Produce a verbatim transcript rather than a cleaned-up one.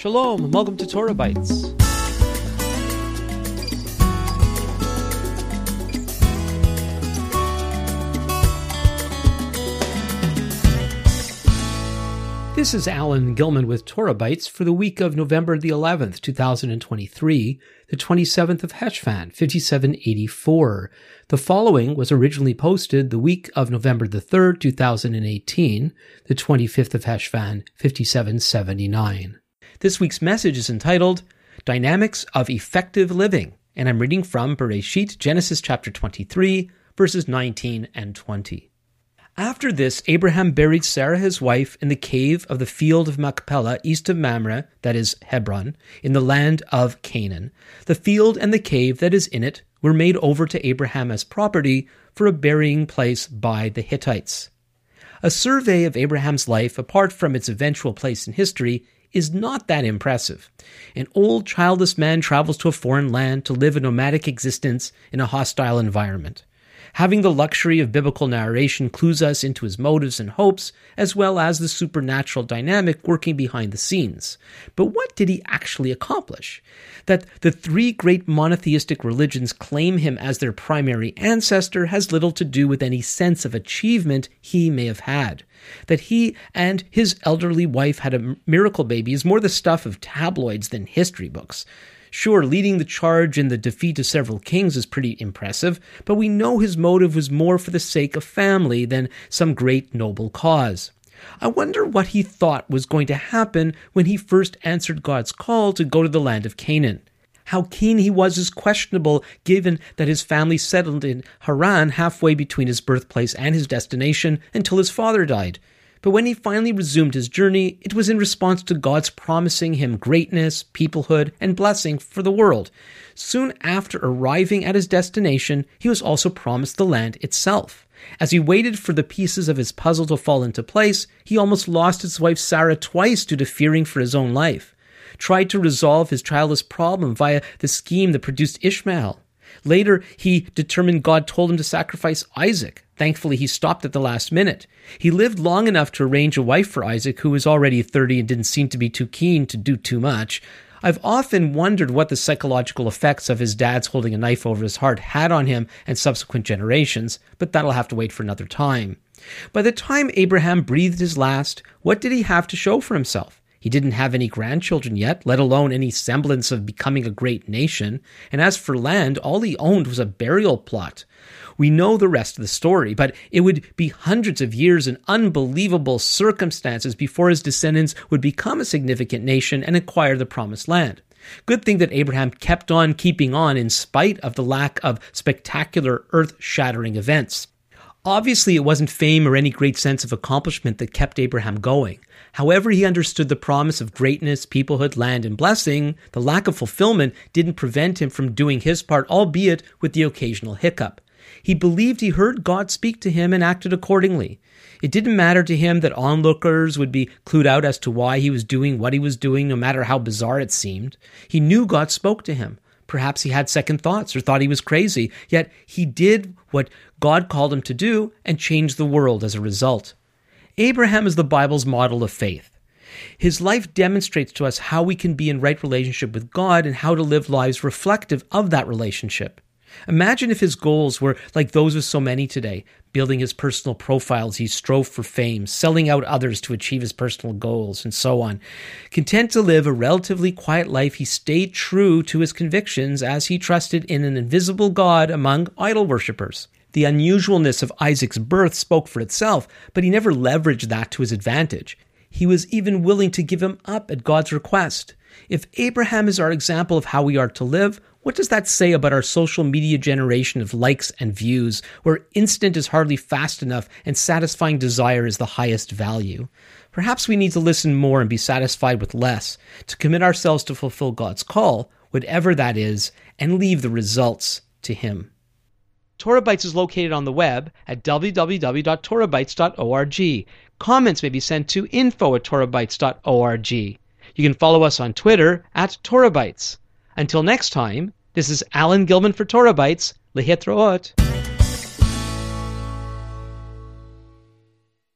Shalom, and welcome to Torah Bites. This is Alan Gilman with Torah Bites for the week of November the eleventh, two thousand twenty-three, the twenty-seventh of Heshvan, fifty-seven eighty-four. The following was originally posted the week of November the third, two thousand eighteen, the twenty-fifth of Heshvan, fifty-seven seventy-nine. This week's message is entitled Dynamics of Effective Living, and I'm reading from Bereshit, Genesis chapter twenty-three, verses nineteen and twenty. After this, Abraham buried Sarah his wife in the cave of the field of Machpelah east of Mamre, that is Hebron, in the land of Canaan. The field and the cave that is in it were made over to Abraham as property for a burying place by the Hittites. A survey of Abraham's life, apart from its eventual place in history, is not that impressive. An old, childless man travels to a foreign land to live a nomadic existence in a hostile environment. Having the luxury of biblical narration clues us into his motives and hopes, as well as the supernatural dynamic working behind the scenes. But what did he actually accomplish? That the three great monotheistic religions claim him as their primary ancestor has little to do with any sense of achievement he may have had. That he and his elderly wife had a miracle baby is more the stuff of tabloids than history books. Sure, leading the charge in the defeat of several kings is pretty impressive, but we know his motive was more for the sake of family than some great noble cause. I wonder what he thought was going to happen when he first answered God's call to go to the land of Canaan. How keen he was is questionable, given that his family settled in Haran halfway between his birthplace and his destination until his father died. But when he finally resumed his journey, it was in response to God's promising him greatness, peoplehood, and blessing for the world. Soon after arriving at his destination, he was also promised the land itself. As he waited for the pieces of his puzzle to fall into place, he almost lost his wife Sarah twice due to fearing for his own life. Tried to resolve his childless problem via the scheme that produced Ishmael. Later, he determined God told him to sacrifice Isaac. Thankfully, he stopped at the last minute. He lived long enough to arrange a wife for Isaac, who was already thirty and didn't seem to be too keen to do too much. I've often wondered what the psychological effects of his dad's holding a knife over his heart had on him and subsequent generations, but that'll have to wait for another time. By the time Abraham breathed his last, what did he have to show for himself? He didn't have any grandchildren yet, let alone any semblance of becoming a great nation. And as for land, all he owned was a burial plot. We know the rest of the story, but it would be hundreds of years and unbelievable circumstances before his descendants would become a significant nation and acquire the promised land. Good thing that Abraham kept on keeping on in spite of the lack of spectacular earth-shattering events. Obviously, it wasn't fame or any great sense of accomplishment that kept Abraham going. However he understood the promise of greatness, peoplehood, land, and blessing, the lack of fulfillment didn't prevent him from doing his part, albeit with the occasional hiccup. He believed he heard God speak to him and acted accordingly. It didn't matter to him that onlookers would be clued out as to why he was doing what he was doing, no matter how bizarre it seemed. He knew God spoke to him. Perhaps he had second thoughts or thought he was crazy, yet he did what God called him to do and changed the world as a result. Abraham is the Bible's model of faith. His life demonstrates to us how we can be in right relationship with God and how to live lives reflective of that relationship. Imagine if his goals were like those of so many today, building his personal profiles, he strove for fame, selling out others to achieve his personal goals, and so on. Content to live a relatively quiet life, he stayed true to his convictions as he trusted in an invisible God among idol worshippers. The unusualness of Isaac's birth spoke for itself, but he never leveraged that to his advantage. He was even willing to give him up at God's request. If Abraham is our example of how we are to live, what does that say about our social media generation of likes and views, where instant is hardly fast enough and satisfying desire is the highest value? Perhaps we need to listen more and be satisfied with less, to commit ourselves to fulfill God's call, whatever that is, and leave the results to Him. Torah Bites is located on the web at w w w dot torah bites dot org. Comments may be sent to info at torah bites dot org. You can follow us on Twitter at Torah Bites. Until next time, this is Alan Gilman for Torah Bites. Lehitraot.